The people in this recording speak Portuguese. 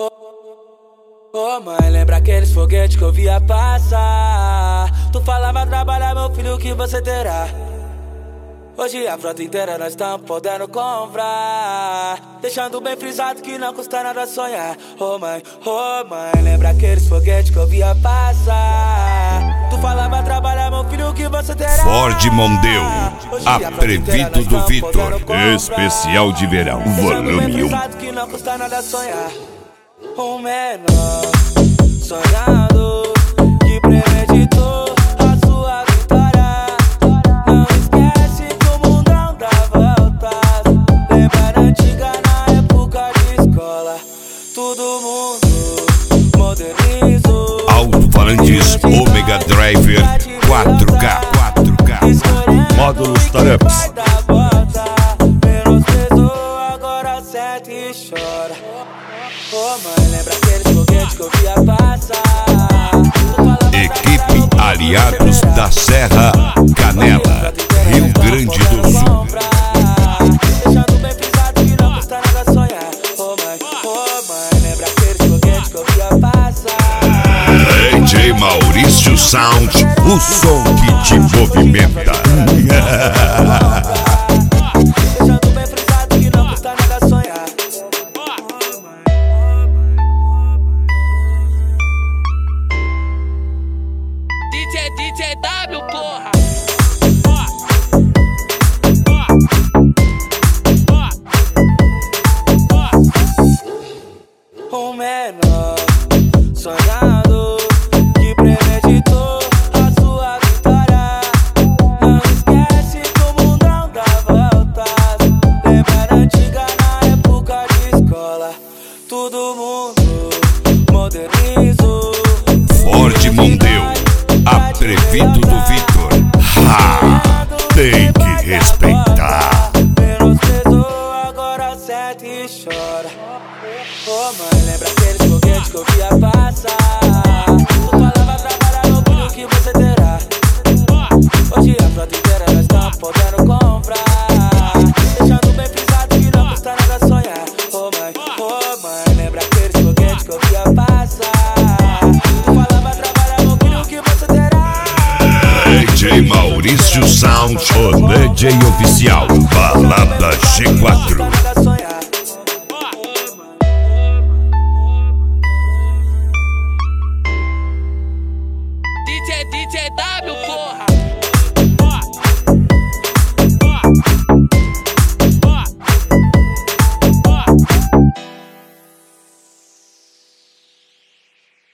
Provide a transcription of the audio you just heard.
Ô mãe, lembra aqueles foguetes que eu via passar? Tu falava trabalhar, meu filho, que você terá. Hoje a frota inteira nós estamos podendo comprar, deixando bem frisado que não custa nada sonhar. Ô mãe, lembra aqueles foguetes que eu via passar? Tu falava trabalhar, meu filho, que você terá. Ford Mondeo, atrevido do Vitor, especial de verão, volume 1. Que não custa nada sonhar. Um menor sonhado que premeditou a sua vitória. Não esquece que o mundão dá voltas. Lembra da antiga na época de escola. Todo mundo modernizou. Alto-falantes Omega Driver 4K. Módulos Tareps. Agora sente e chora. Ô mãe, lembra aqueles foguetes que eu via passar? Equipe Aliados da Serra Canela, Rio Grande do Sul. Deixando bem frisado que não custa nada sonhar. Ô mãe, lembra aqueles foguetes que eu via passar? DJ Maurício Sound, o som que te movimenta. Deixando bem frisado que não custa nada sonhar. DJ W, porra! Um menor sonhado que premeditou a sua vitória. Não esquece que o mundão dá voltas. Lembra da antiga na época de escola. Todo mundo modernizou. Ford Mondeo, atrevido do Vitor. Tem que respeitar. Menosprezou, agora sente e chora. Ô mãe, lembra aqueles foguetes que eu via passar? Tu falava trabalhar, meu filho, que você terá. Hoje a frota inteira nós estamos podendo comprar, deixando bem frisado que não custa nada sonhar. Ô mãe, lembra aqueles foguetes que eu via passar? Tu falava trabalhar, meu filho, que você terá. DJ Maurício Sound, o DJ oficial, Balada G4.